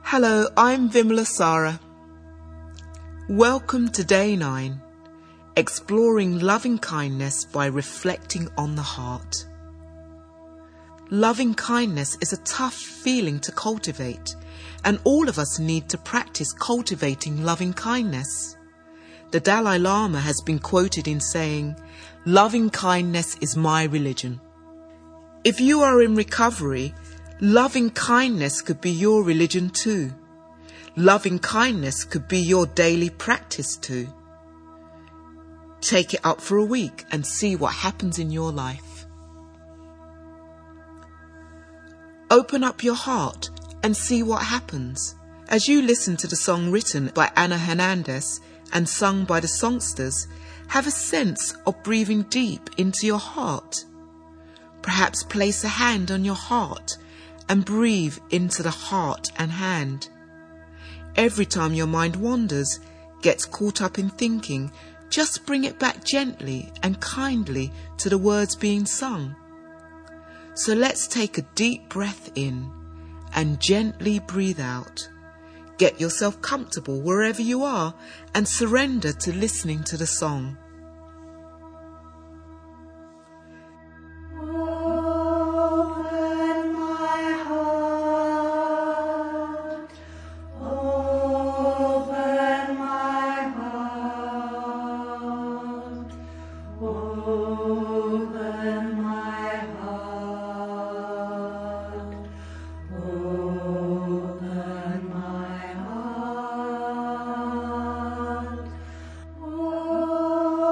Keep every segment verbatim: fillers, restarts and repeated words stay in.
Hello, I'm Vimala Sara. Welcome to Day nine, exploring loving kindness by reflecting on the heart. Loving kindness is a tough feeling to cultivate, and all of us need to practice cultivating loving kindness. The Dalai Lama has been quoted in saying, "Loving kindness is my religion." If you are in recovery, loving kindness could be your religion too. Loving kindness could be your daily practice too. Take it up for a week and see what happens in your life. Open up your heart and see what happens. As you listen to the song written by Ana Hernandez and sung by the songsters, have a sense of breathing deep into your heart. Perhaps place a hand on your heart and breathe into the heart and hand. Every time your mind wanders, gets caught up in thinking, just bring it back gently and kindly to the words being sung. So let's take a deep breath in and gently breathe out. Get yourself comfortable wherever you are and surrender to listening to the song. Oh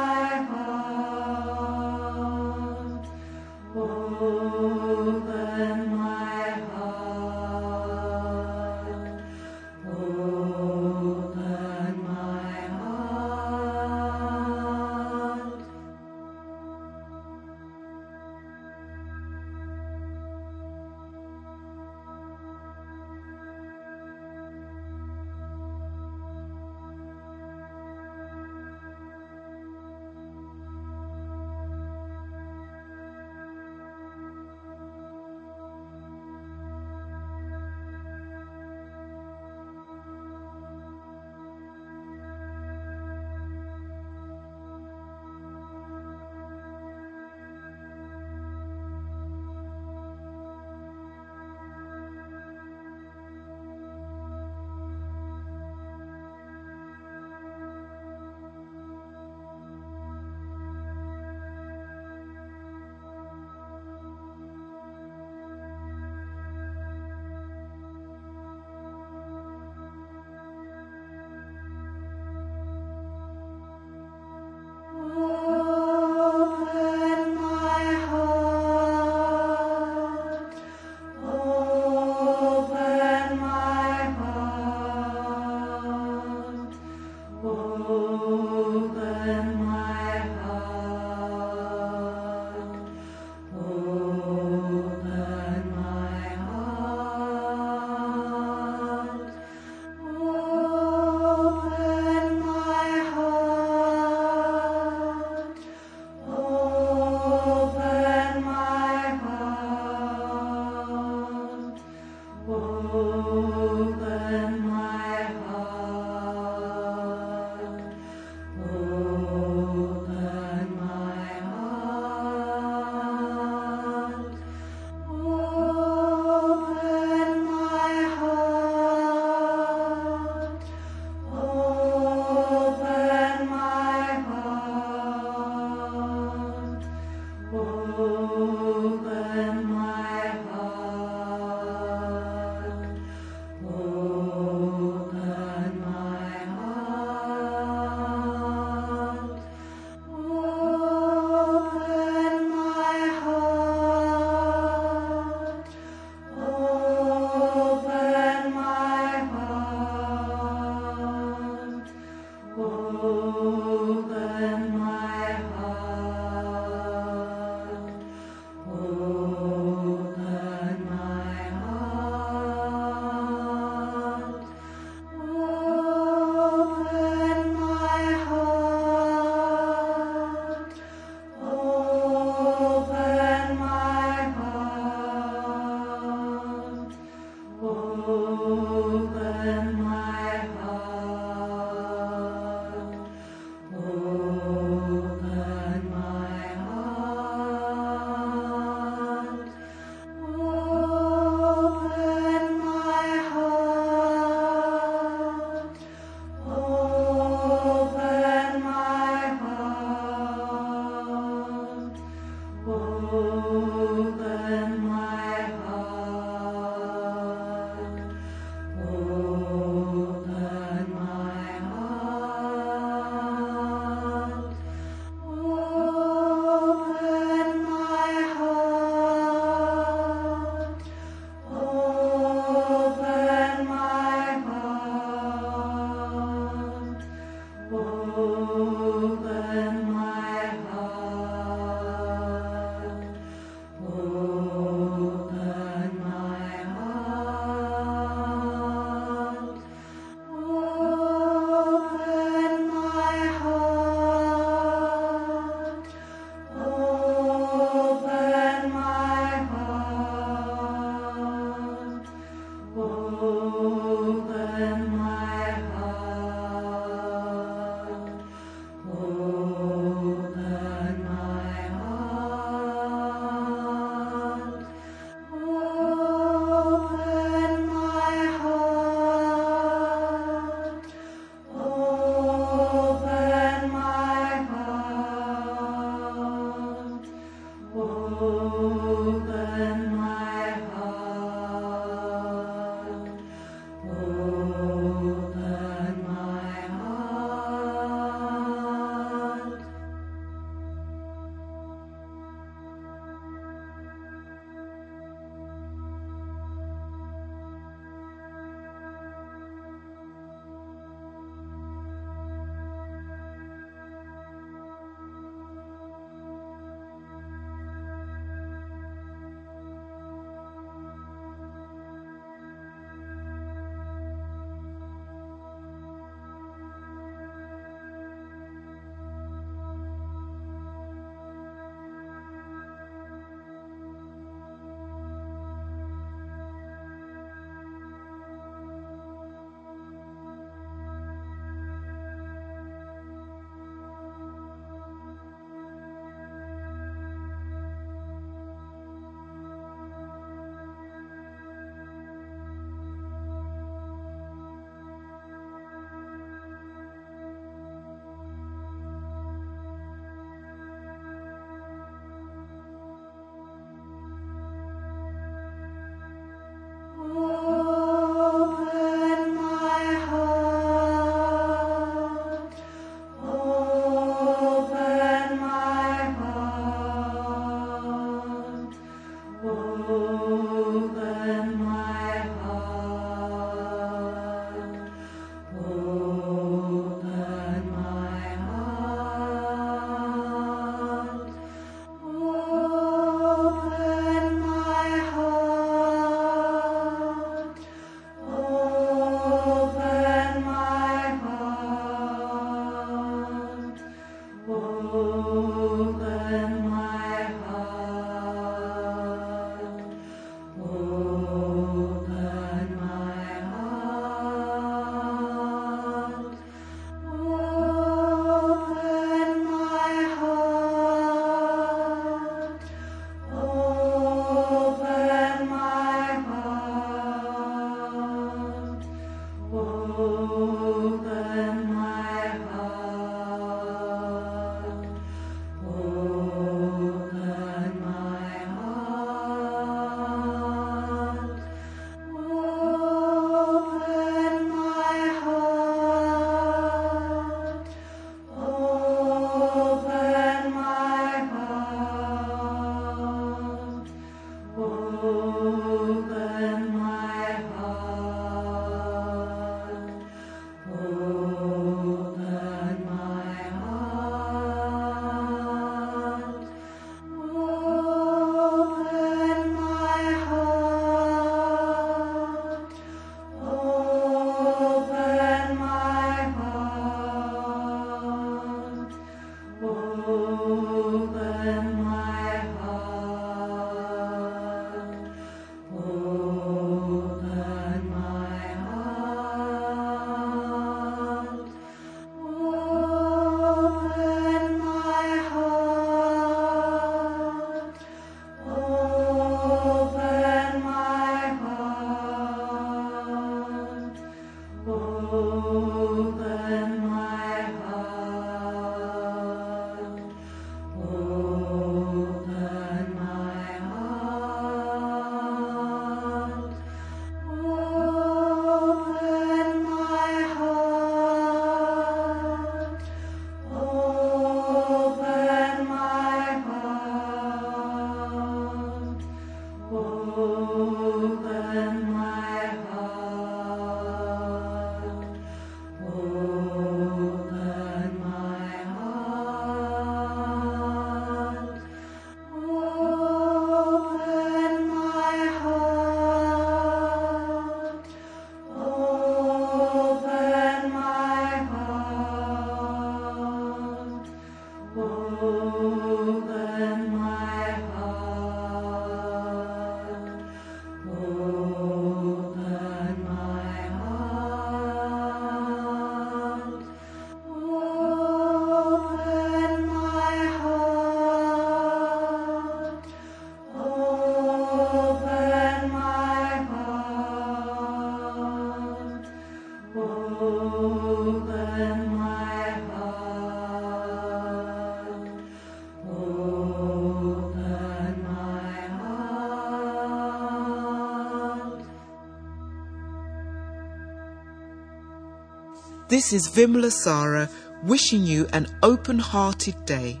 This is Vimla Sara wishing you an open-hearted day,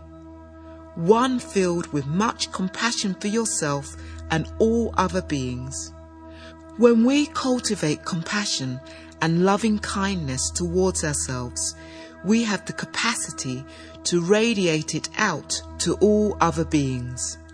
one filled with much compassion for yourself and all other beings. When we cultivate compassion and loving kindness towards ourselves, we have the capacity to radiate it out to all other beings.